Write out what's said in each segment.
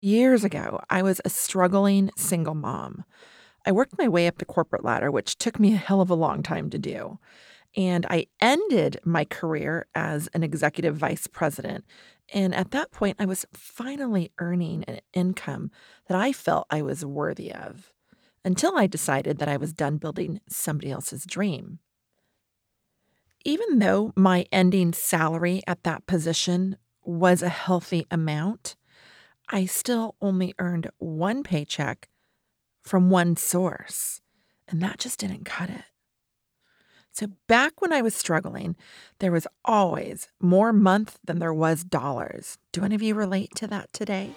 Years ago, I was a struggling single mom. I worked my way up the corporate ladder, which took me a hell of a long time to do. And I ended my career as an executive vice president. And at that point, I was finally earning an income that I felt I was worthy of until I decided that I was done building somebody else's dream. Even though my ending salary at that position was a healthy amount, I still only earned one paycheck from one source, and that just didn't cut it. So back when I was struggling, there was always more month than there was dollars. Do any of you relate to that today?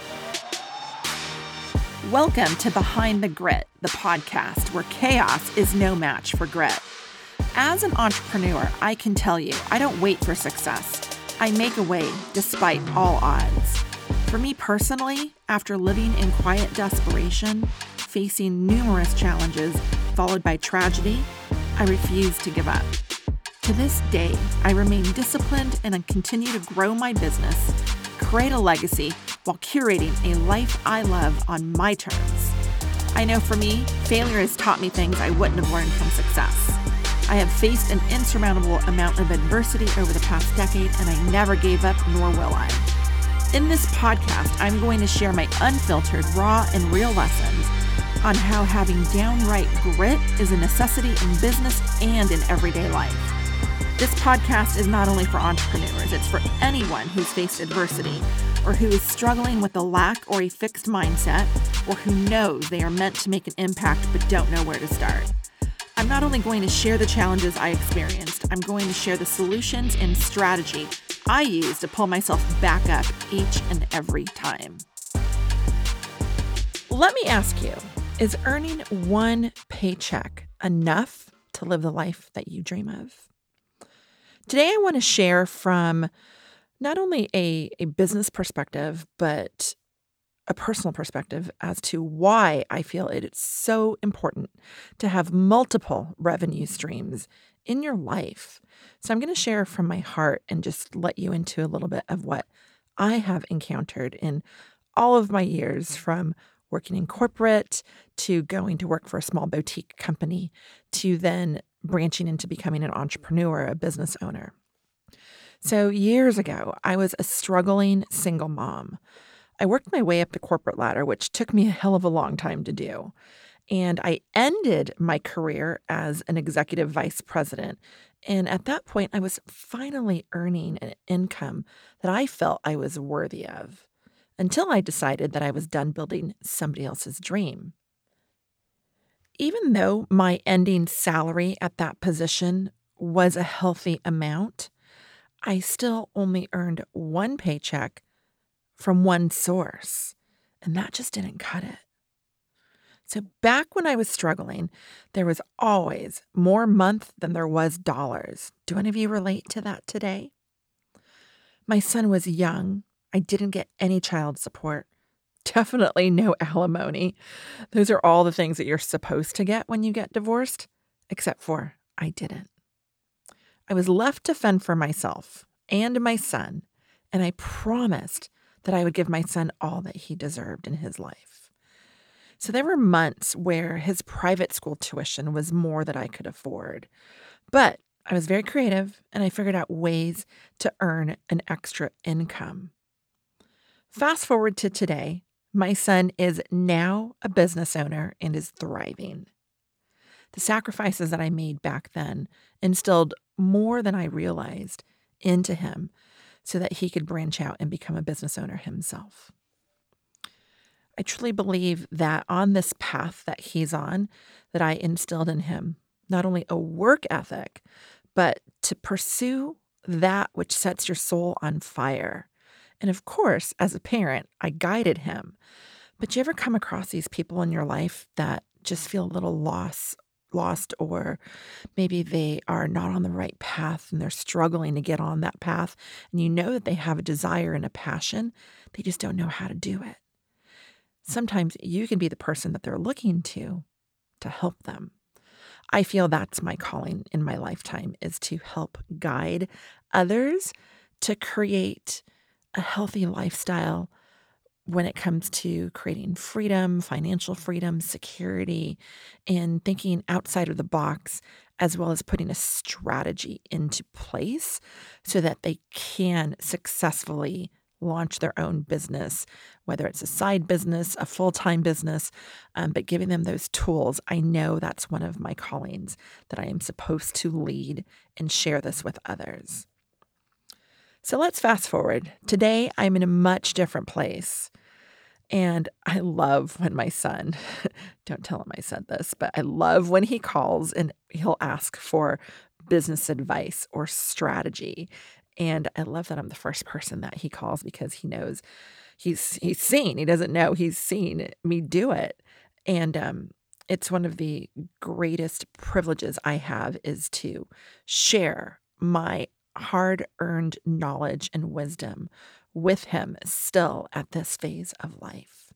Welcome to Behind the Grit, the podcast where chaos is no match for grit. As an entrepreneur, I can tell you, I don't wait for success. I make a way despite all odds. For me personally, after living in quiet desperation, facing numerous challenges followed by tragedy, I refuse to give up. To this day, I remain disciplined and I continue to grow my business, create a legacy while curating a life I love on my terms. I know for me, failure has taught me things I wouldn't have learned from success. I have faced an insurmountable amount of adversity over the past decade, and I never gave up, nor will I. In this podcast, I'm going to share my unfiltered, raw, and real lessons on how having downright grit is a necessity in business and in everyday life. This podcast is not only for entrepreneurs, it's for anyone who's faced adversity or who is struggling with a lack or a fixed mindset or who knows they are meant to make an impact but don't know where to start. I'm not only going to share the challenges I experienced, I'm going to share the solutions and strategy I use to pull myself back up each and every time. Let me ask you, is earning one paycheck enough to live the life that you dream of? Today, I want to share from not only a business perspective, but a personal perspective as to why I feel it is so important to have multiple revenue streams in your life. So I'm going to share from my heart and just let you into a little bit of what I have encountered in all of my years, from working in corporate to going to work for a small boutique company to then branching into becoming an entrepreneur, a business owner. So years ago, I was a struggling single mom. I worked my way up the corporate ladder, which took me a hell of a long time to do. And I ended my career as an executive vice president. And at that point, I was finally earning an income that I felt I was worthy of until I decided that I was done building somebody else's dream. Even though my ending salary at that position was a healthy amount, I still only earned one paycheck from one source, and that just didn't cut it. So back when I was struggling, there was always more month than there was dollars. Do any of you relate to that today? My son was young. I didn't get any child support. Definitely no alimony. Those are all the things that you're supposed to get when you get divorced, except for I didn't. I was left to fend for myself and my son, and I promised that I would give my son all that he deserved in his life. So there were months where his private school tuition was more than I could afford. But I was very creative and I figured out ways to earn an extra income. Fast forward to today, my son is now a business owner and is thriving. The sacrifices that I made back then instilled more than I realized into him, so that he could branch out and become a business owner himself. I truly believe that on this path that he's on, that I instilled in him not only a work ethic, but to pursue that which sets your soul on fire. And of course, as a parent, I guided him. But you ever come across these people in your life that just feel a little lost, or maybe they are not on the right path and they're struggling to get on that path, and you know that they have a desire and a passion, they just don't know how to do it. Sometimes you can be the person that they're looking to help them. I feel that's my calling in my lifetime, is to help guide others to create a healthy lifestyle when it comes to creating freedom, financial freedom, security, and thinking outside of the box, as well as putting a strategy into place so that they can successfully launch their own business, whether it's a side business, a full-time business, but giving them those tools. I know that's one of my callings, that I am supposed to lead and share this with others. So let's fast forward. Today, I'm in a much different place. And I love when my son, don't tell him I said this, but I love when he calls and he'll ask for business advice or strategy. And I love that I'm the first person that he calls, because he knows he's seen, he doesn't know, he's seen me do it. And it's one of the greatest privileges I have, is to share my hard-earned knowledge and wisdom with him still at this phase of life.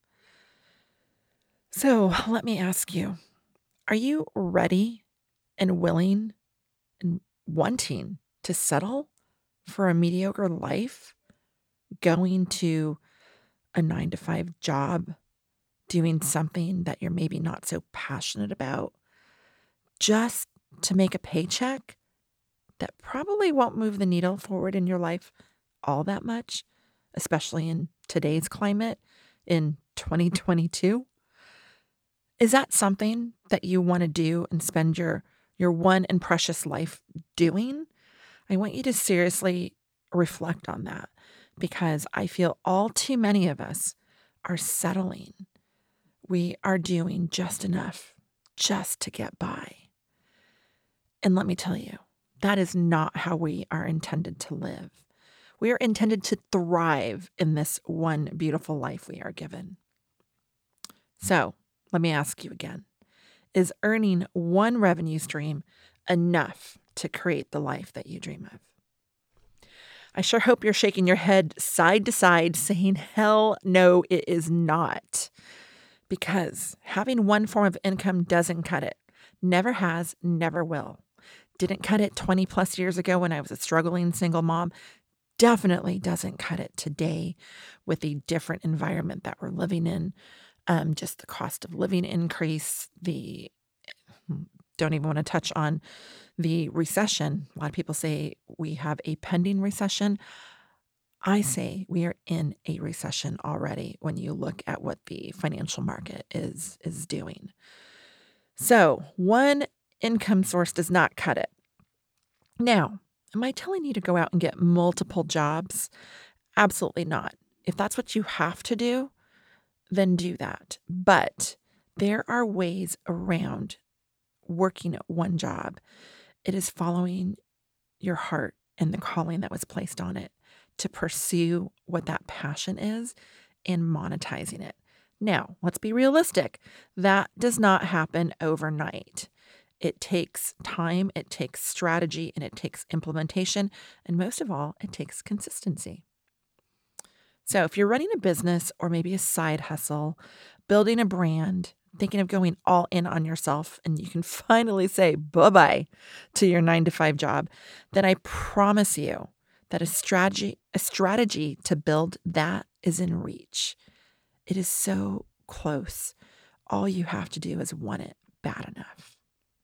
So let me ask you, are you ready and willing and wanting to settle for a mediocre life, going to a 9-to-5 job, doing something that you're maybe not so passionate about, just to make a paycheck that probably won't move the needle forward in your life all that much, especially in today's climate in 2022? Is that something that you want to do and spend your one and precious life doing? I want you to seriously reflect on that, because I feel all too many of us are settling. We are doing just enough just to get by. And let me tell you, that is not how we are intended to live. We are intended to thrive in this one beautiful life we are given. So let me ask you again, is earning one revenue stream enough to create the life that you dream of? I sure hope you're shaking your head side to side saying, hell no, it is not. Because having one form of income doesn't cut it. Never has, never will. Didn't cut it 20 plus years ago when I was a struggling single mom. Definitely doesn't cut it today with the different environment that we're living in. Just the cost of living increase, don't even want to touch on the recession. A lot of people say we have a pending recession. I say we are in a recession already when you look at what the financial market is doing. So one income source does not cut it. Now, am I telling you to go out and get multiple jobs? Absolutely not. If that's what you have to do, then do that. But there are ways around working at one job. It is following your heart and the calling that was placed on it to pursue what that passion is and monetizing it. Now, let's be realistic. That does not happen overnight. It takes time, it takes strategy, and it takes implementation. And most of all, it takes consistency. So if you're running a business or maybe a side hustle, building a brand, thinking of going all in on yourself, and you can finally say bye-bye to your 9-to-5 job, then I promise you that a strategy to build that is in reach. It is so close. All you have to do is want it bad enough.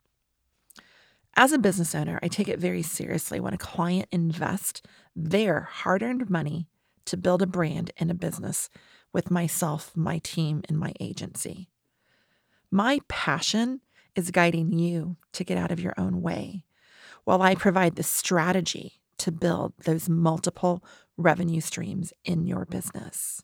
As a business owner, I take it very seriously when a client invests their hard-earned money to build a brand and a business with myself, my team, and my agency. My passion is guiding you to get out of your own way, while I provide the strategy to build those multiple revenue streams in your business.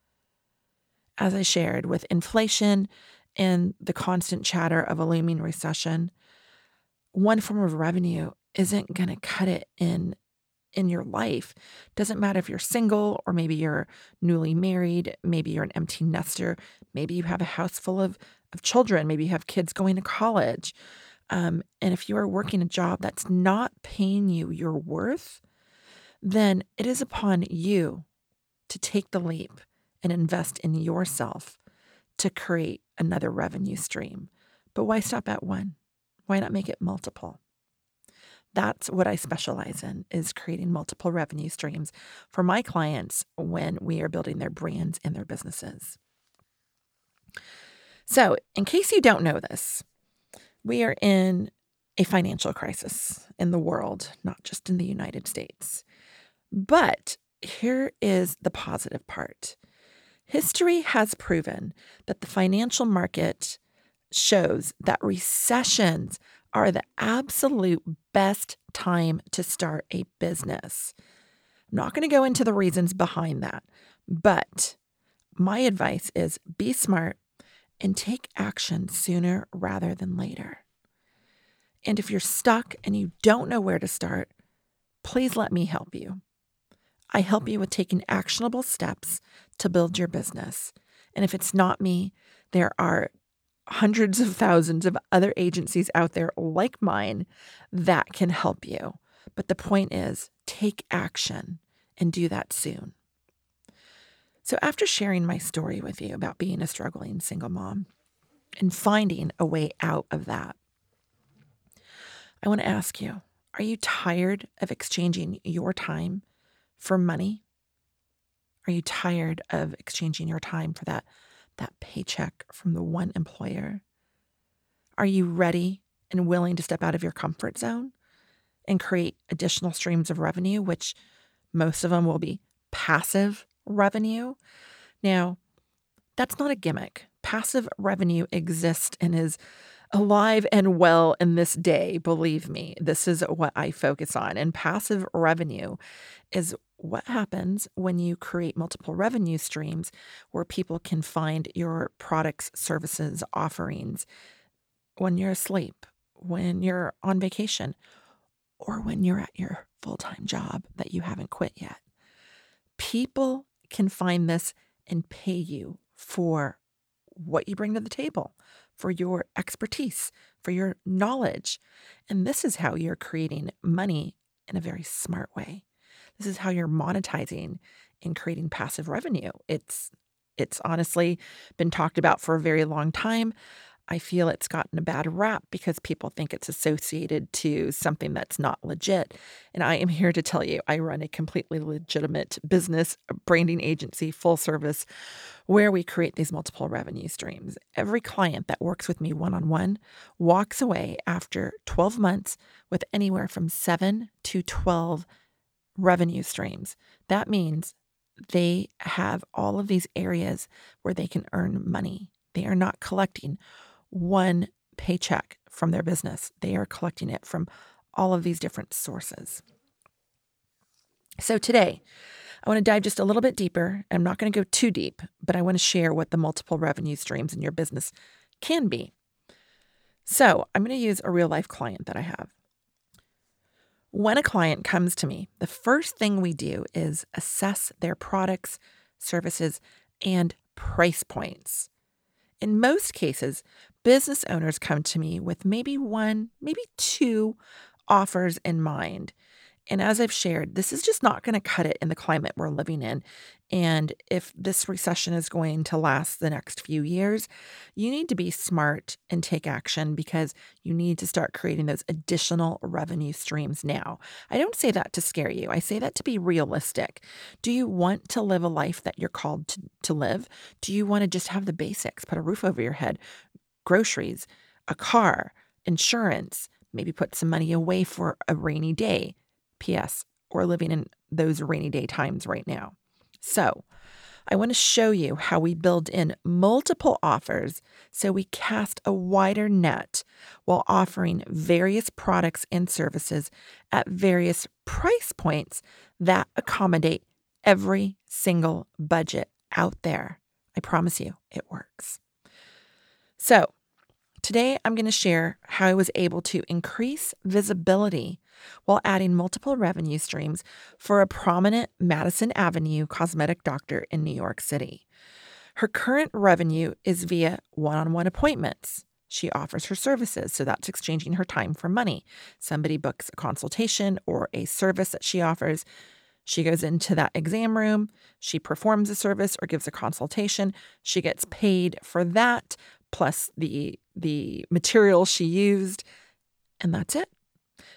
As I shared, with inflation and the constant chatter of a looming recession, one form of revenue isn't going to cut it in your life. Doesn't matter if you're single or maybe you're newly married, maybe you're an empty nester, maybe you have a house full of children, maybe you have kids going to college. And if you are working a job that's not paying you your worth, then it is upon you to take the leap and invest in yourself to create another revenue stream. But why stop at one? Why not make it multiple? That's what I specialize in, is creating multiple revenue streams for my clients when we are building their brands and their businesses. So, in case you don't know this, we are in a financial crisis in the world, not just in the United States. But here is the positive part. History has proven that the financial market shows that recessions are the absolute best time to start a business. I'm not going to go into the reasons behind that, but my advice is be smart and take action sooner rather than later. And if you're stuck and you don't know where to start, please let me help you. I help you with taking actionable steps to build your business. And if it's not me, there are hundreds of thousands of other agencies out there like mine that can help you. But the point is, take action and do that soon. So after sharing my story with you about being a struggling single mom and finding a way out of that, I want to ask you, are you tired of exchanging your time for money? Are you tired of exchanging your time for that paycheck from the one employer? Are you ready and willing to step out of your comfort zone and create additional streams of revenue, which most of them will be passive revenue? Now, that's not a gimmick. Passive revenue exists and is alive and well in this day. Believe me, this is what I focus on. And passive revenue is what happens when you create multiple revenue streams where people can find your products, services, offerings when you're asleep, when you're on vacation, or when you're at your full-time job that you haven't quit yet. People can find this and pay you for what you bring to the table, for your expertise, for your knowledge. And this is how you're creating money in a very smart way. This is how you're monetizing and creating passive revenue. It's honestly been talked about for a very long time. I feel it's gotten a bad rap because people think it's associated to something that's not legit. And I am here to tell you, I run a completely legitimate business, a branding agency, full service, where we create these multiple revenue streams. Every client that works with me one-on-one walks away after 12 months with anywhere from 7 to 12 revenue streams. That means they have all of these areas where they can earn money. They are not collecting one paycheck from their business. They are collecting it from all of these different sources. So today, I want to dive just a little bit deeper. I'm not going to go too deep, but I want to share what the multiple revenue streams in your business can be. So I'm going to use a real life client that I have. When a client comes to me, the first thing we do is assess their products, services, and price points. In most cases, business owners come to me with maybe one, maybe two offers in mind. And as I've shared, this is just not going to cut it in the climate we're living in. And if this recession is going to last the next few years, you need to be smart and take action because you need to start creating those additional revenue streams now. I don't say that to scare you. I say that to be realistic. Do you want to live a life that you're called to live? Do you want to just have the basics, put a roof over your head, groceries, a car, insurance, maybe put some money away for a rainy day? P.S. We're living in those rainy day times right now. So I want to show you how we build in multiple offers so we cast a wider net while offering various products and services at various price points that accommodate every single budget out there. I promise you, it works. So today, I'm going to share how I was able to increase visibility while adding multiple revenue streams for a prominent Madison Avenue cosmetic doctor in New York City. Her current revenue is via one-on-one appointments. She offers her services, so that's exchanging her time for money. Somebody books a consultation or a service that she offers. She goes into that exam room, she performs a service or gives a consultation. She gets paid for that, plus the material she used, and that's it.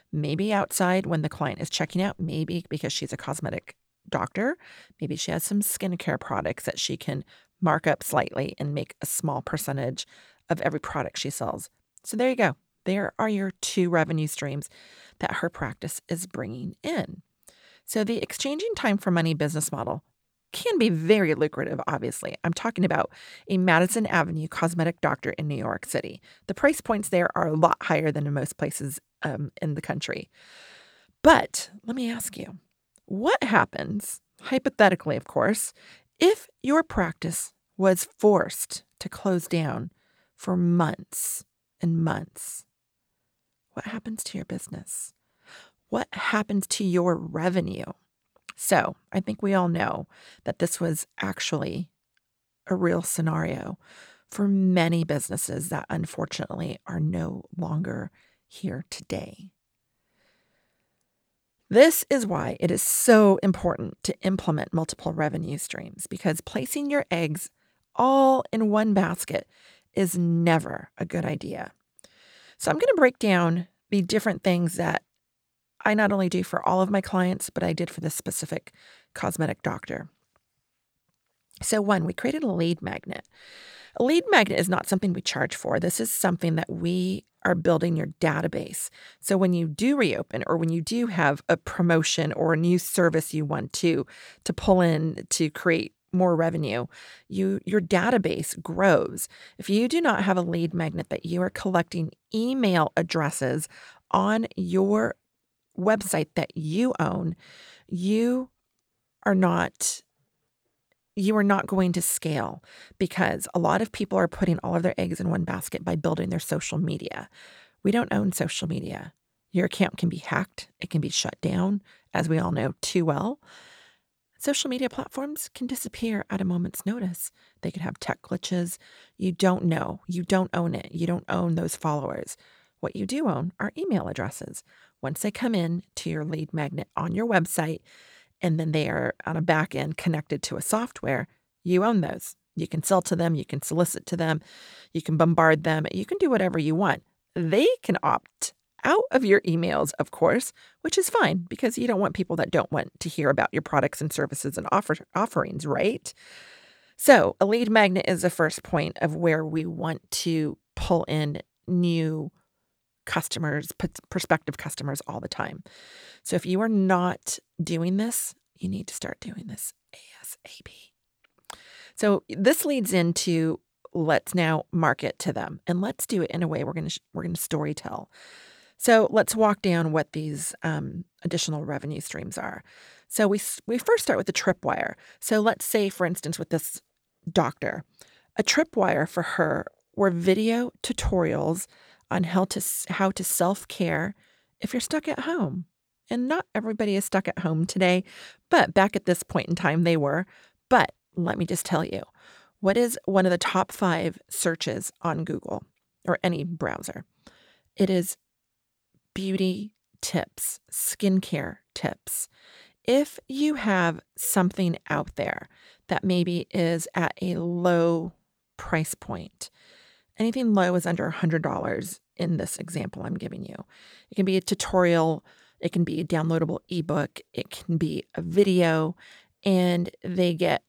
maybe outside when the client is checking out, maybe because she's a cosmetic doctor, maybe she has some skincare products that she can mark up slightly and make a small percentage of every product she sells. So there you go. There are your two revenue streams that her practice is bringing in. So the exchanging time for money business model can be very lucrative, obviously. I'm talking about a Madison Avenue cosmetic doctor in New York City. The price points there are a lot higher than in most places in the country. But let me ask you, what happens, hypothetically, of course, if your practice was forced to close down for months and months? What happens to your business? What happens to your revenue? So I think we all know that this was actually a real scenario for many businesses that unfortunately are no longer here today. This is why it is so important to implement multiple revenue streams, because placing your eggs all in one basket is never a good idea. So I'm going to break down the different things that I not only do for all of my clients, but I did for this specific cosmetic doctor. So one, we created a lead magnet. A lead magnet is not something we charge for. This is something that we are building your database. So when you do reopen, or when you do have a promotion or a new service you want to pull in to create more revenue, your database grows. If you do not have a lead magnet that you are collecting email addresses on your website that you own, you are not going to scale, because a lot of people are putting all of their eggs in one basket by building their social media. We don't own social media. Your account can be hacked. It can be shut down, as we all know too well. Social media platforms can disappear at a moment's notice. They could have tech glitches. You don't know. You don't own it. You don't own those followers. What you do own are email addresses. Once they come in to your lead magnet on your website, and then they are on a back end connected to a software, you own those. You can sell to them. You can solicit to them. You can bombard them. You can do whatever you want. They can opt out of your emails, of course, which is fine, because you don't want people that don't want to hear about your products and services and offerings, right? So a lead magnet is the first point of where we want to pull in new customers, prospective customers all the time. So if you are not doing this, you need to start doing this ASAP. So this leads into, let's now market to them, and let's do it in a way we're going to story tell. So let's walk down what these additional revenue streams are. So we first start with the tripwire. So let's say, for instance, with this doctor, a tripwire for her were video tutorials on how to self-care if you're stuck at home. And not everybody is stuck at home today, but back at this point in time they were. But let me just tell you, what is one of the top 5 searches on Google or any browser? It is beauty tips, skincare tips. If you have something out there that maybe is at a low price point, anything low is under $100 in this example I'm giving you. It can be a tutorial, it can be a downloadable ebook, it can be a video, and they get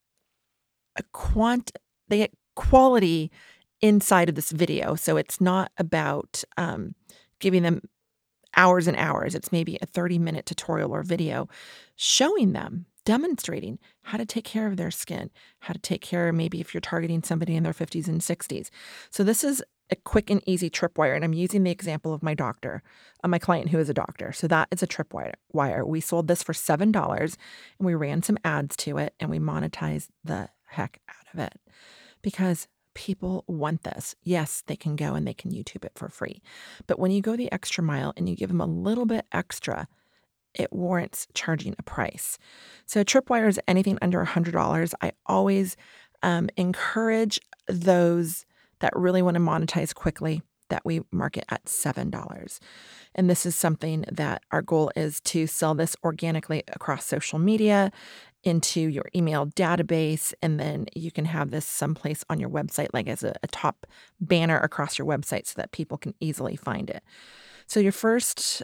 quality inside of this video. So it's not about giving them hours and hours. It's maybe a 30-minute tutorial or video showing them, demonstrating how to take care of their skin, how to take care, maybe if you're targeting somebody in their 50s and 60s. So this is a quick and easy tripwire. And I'm using the example of my client who is a doctor. So that is a tripwire. We sold this for $7 and we ran some ads to it and we monetized the heck out of it because people want this. Yes, they can go and they can YouTube it for free. But when you go the extra mile and you give them a little bit extra, it warrants charging a price. So tripwire is anything under $100. I always encourage those that really want to monetize quickly that we market at $7. And this is something that our goal is to sell this organically across social media, into your email database, and then you can have this someplace on your website, like as a top banner across your website so that people can easily find it. So your first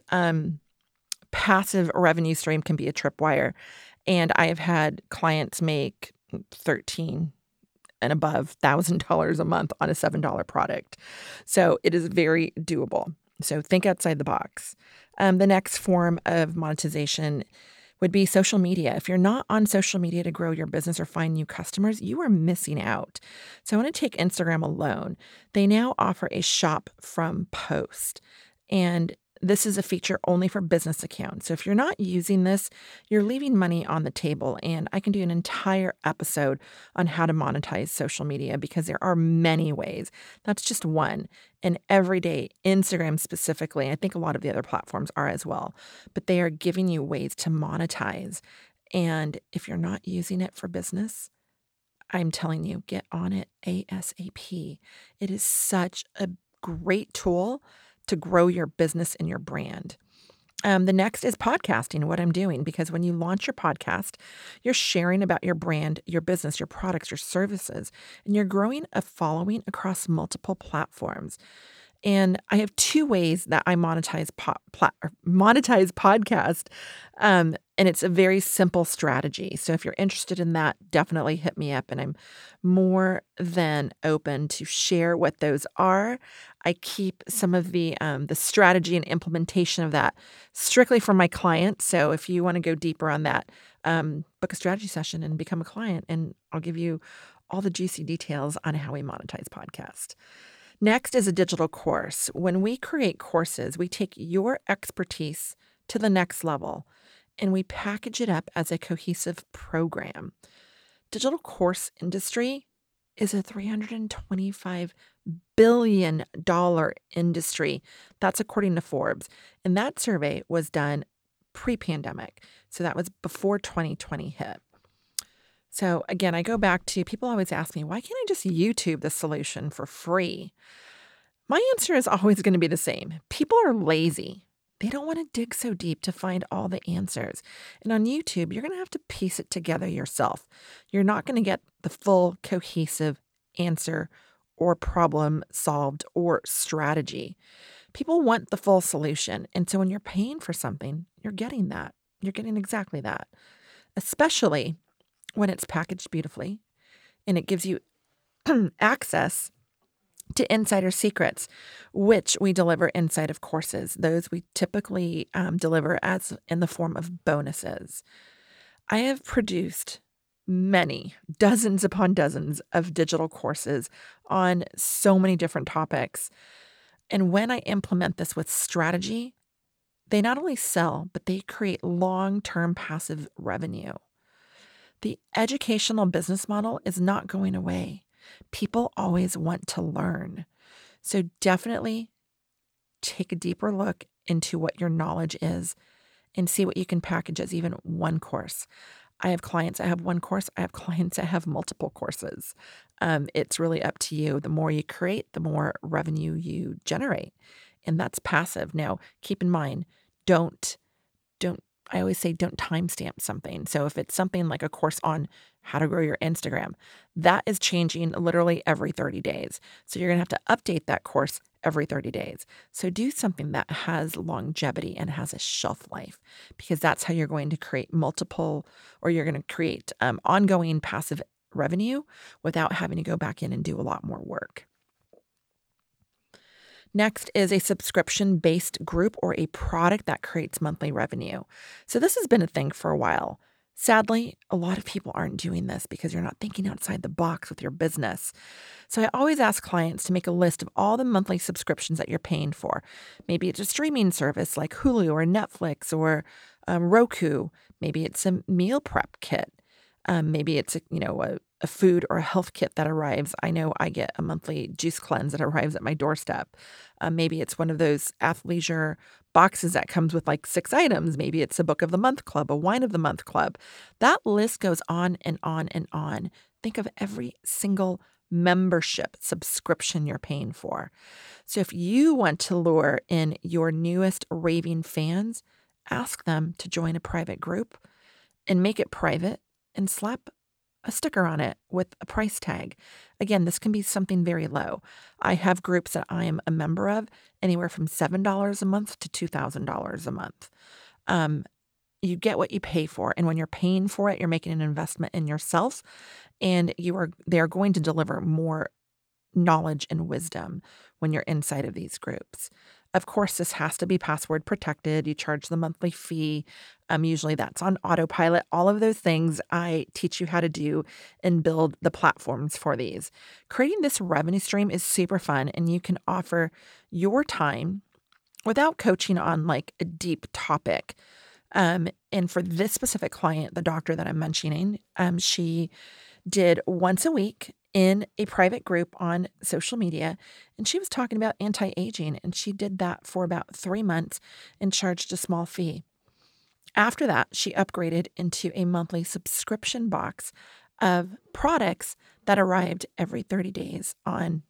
passive revenue stream can be a tripwire. And I have had clients make 13 and above $1,000 a month on a $7 product. So it is very doable. So think outside the box. The next form of monetization would be social media. If you're not on social media to grow your business or find new customers, you are missing out. So I want to take Instagram alone. They now offer a shop from post. And this is a feature only for business accounts. So if you're not using this, you're leaving money on the table. And I can do an entire episode on how to monetize social media because there are many ways. That's just one. And every day, Instagram specifically, I think a lot of the other platforms are as well, but they are giving you ways to monetize. And if you're not using it for business, I'm telling you, get on it ASAP. It is such a great tool to grow your business and your brand. The next is podcasting, what I'm doing, because when you launch your podcast, you're sharing about your brand, your business, your products, your services, and you're growing a following across multiple platforms. And I have two ways that I monetize podcast, and it's a very simple strategy. So if you're interested in that, definitely hit me up, and I'm more than open to share what those are. I keep some of the strategy and implementation of that strictly for my clients. So if you want to go deeper on that, book a strategy session and become a client, and I'll give you all the juicy details on how we monetize podcast. Next is a digital course. When we create courses, we take your expertise to the next level and we package it up as a cohesive program. Digital course industry is a $325 billion industry. That's according to Forbes. And that survey was done pre-pandemic. So that was before 2020 hit. So again, I go back to people always ask me, why can't I just YouTube the solution for free? My answer is always going to be the same. People are lazy. They don't want to dig so deep to find all the answers. And on YouTube, you're going to have to piece it together yourself. You're not going to get the full cohesive answer or problem solved or strategy. People want the full solution. And so when you're paying for something, you're getting that. You're getting exactly that, especially when it's packaged beautifully and it gives you access to insider secrets, which we inside of courses. Those we typically deliver as in the form of bonuses. I have produced many, dozens upon dozens of digital courses on so many different topics. And when I implement this with strategy, they not only sell, but they create long-term passive revenue. The educational business model is not going away. People always want to learn. So definitely take a deeper look into what your knowledge is and see what you can package as even one course. I have clients that have one course. I have clients that have multiple courses. It's really up to you. The more you create, the more revenue you generate. And that's passive. Now, keep in mind, don't I always say don't timestamp something. So if it's something like a course on how to grow your Instagram, that is changing literally every 30 days. So you're going to have to update that course every 30 days. So do something that has longevity and has a shelf life, because that's how you're going to create you're going to create ongoing passive revenue without having to go back in and do a lot more work. Next is a subscription-based group or a product that creates monthly revenue. So this has been a thing for a while. Sadly, a lot of people aren't doing this because you're not thinking outside the box with your business. So I always ask clients to make a list of all the monthly subscriptions that you're paying for. Maybe it's a streaming service like Hulu or Netflix or Roku. Maybe it's a meal prep kit. Maybe it's a food or a health kit that arrives. I know I get a monthly juice cleanse that arrives at my doorstep. Maybe it's one of those athleisure boxes that comes with like 6 items. Maybe it's a book of the month club, a wine of the month club. That list goes on and on and on. Think of every single membership subscription you're paying for. So if you want to lure in your newest raving fans, ask them to join a private group and make it private and slap a sticker on it with a price tag. Again, this can be something very low. I have groups that I am a member of, anywhere from $7 a month to $2,000 a month. You get what you pay for. And when you're paying for it, you're making an investment in yourself, and they are going to deliver more knowledge and wisdom when you're inside of these groups. Of course, this has to be password protected. You charge the monthly fee. Usually that's on autopilot. All of those things I teach you how to do and build the platforms for these. Creating this revenue stream is super fun, and you can offer your time without coaching on like a deep topic. And for this specific client, the doctor that I'm mentioning, she did once a week in a private group on social media, and she was talking about anti-aging, and she did that for about 3 months and charged a small fee. After that, she upgraded into a monthly subscription box of products that arrived every 30 days on,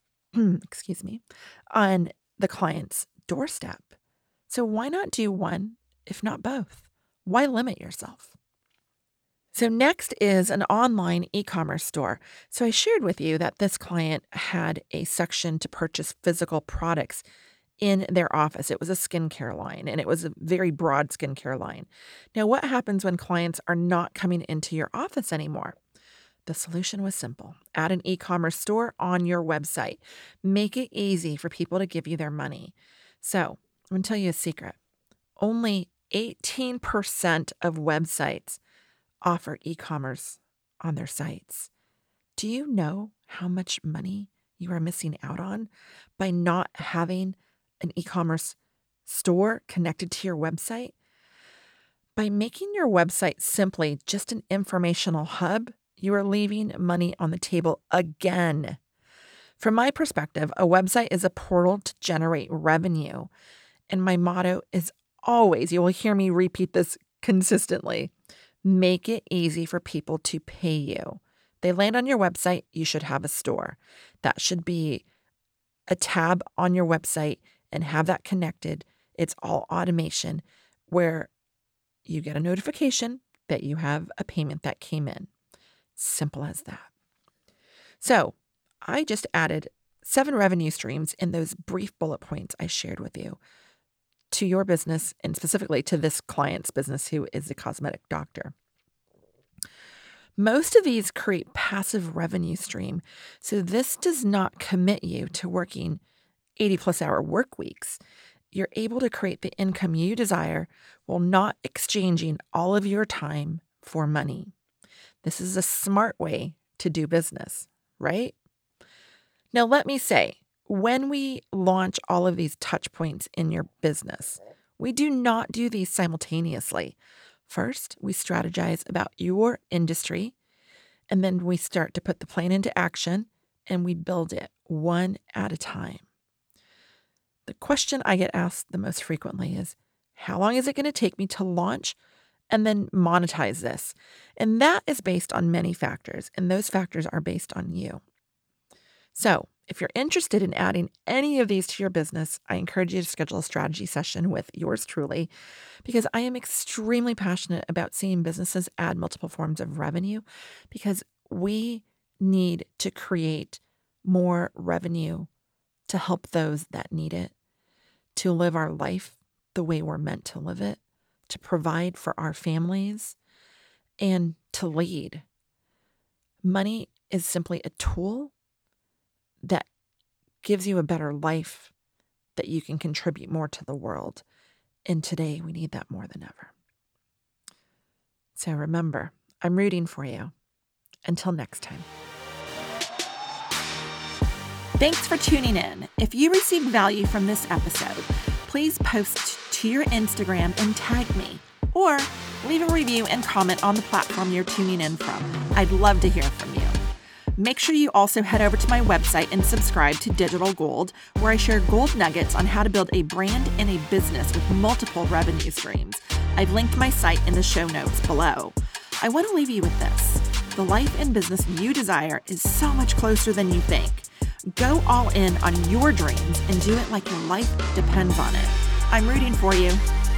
on the client's doorstep. So why not do one, if not both? Why limit yourself? So next is an online e-commerce store. So I shared with you that this client had a section to purchase physical products in their office. It was a skincare line, and it was a very broad skincare line. Now, what happens when clients are not coming into your office anymore? The solution was simple. Add an e-commerce store on your website. Make it easy for people to give you their money. So I'm going to tell you a secret. Only 18% of websites offer e-commerce on their sites. Do you know how much money you are missing out on by not having an e-commerce store connected to your website? By making your website simply just an informational hub, you are leaving money on the table again. From my perspective, a website is a portal to generate revenue. And my motto is always, you will hear me repeat this consistently, make it easy for people to pay you. They land on your website, you should have a store. That should be a tab on your website and have that connected. It's all automation where you get a notification that you have a payment that came in. Simple as that. So I just added 7 revenue streams in those brief bullet points I shared with you to your business, and specifically to this client's business who is a cosmetic doctor. Most of these create passive revenue stream, so this does not commit you to working 80+ hour work weeks. You're able to create the income you desire while not exchanging all of your time for money. This is a smart way to do business, right? Now, let me say, when we launch all of these touch points in your business, we do not do these simultaneously. First, we strategize about your industry, and then we start to put the plan into action, and we build it one at a time. The question I get asked the most frequently is, how long is it going to take me to launch and then monetize this? And that is based on many factors, and those factors are based on you. So if you're interested in adding any of these to your business, I encourage you to schedule a strategy session with yours truly, because I am extremely passionate about seeing businesses add multiple forms of revenue, because we need to create more revenue to help those that need it, to live our life the way we're meant to live it, to provide for our families, and to lead. Money is simply a tool that gives you a better life, that you can contribute more to the world. And today we need that more than ever. So remember, I'm rooting for you. Until next time. Thanks for tuning in. If you received value from this episode, please post to your Instagram and tag me, or leave a review and comment on the platform you're tuning in from. I'd love to hear from you. Make sure you also head over to my website and subscribe to Digital Gold, where I share gold nuggets on how to build a brand and a business with multiple revenue streams. I've linked my site in the show notes below. I want to leave you with this. The life and business you desire is so much closer than you think. Go all in on your dreams and do it like your life depends on it. I'm rooting for you.